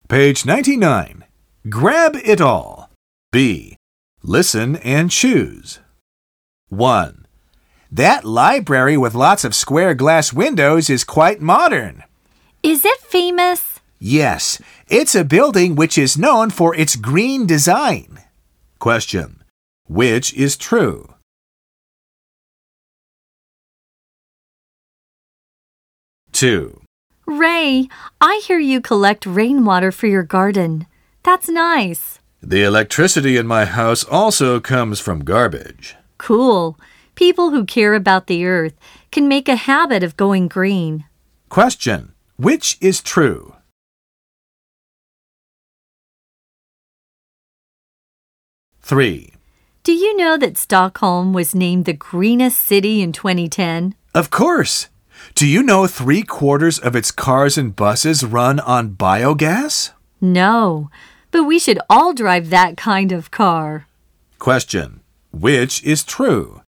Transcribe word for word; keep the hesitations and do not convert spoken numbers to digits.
Page ninety-nine. Grab it all. B. Listen and choose. one. That library with lots of square glass windows is quite modern. Is it famous? Yes, it's a building which is known for its green design. Question. Which is true? two. Ray, I hear you collect rainwater for your garden. That's nice. The electricity in my house also comes from garbage. Cool. People who care about the earth can make a habit of going green. Question. Which is true? three. Do you know that Stockholm was named the greenest city in twenty ten? Of course. Do you know three quarters of its cars and buses run on biogas? No, but we should all drive that kind of car. Question. Which is true?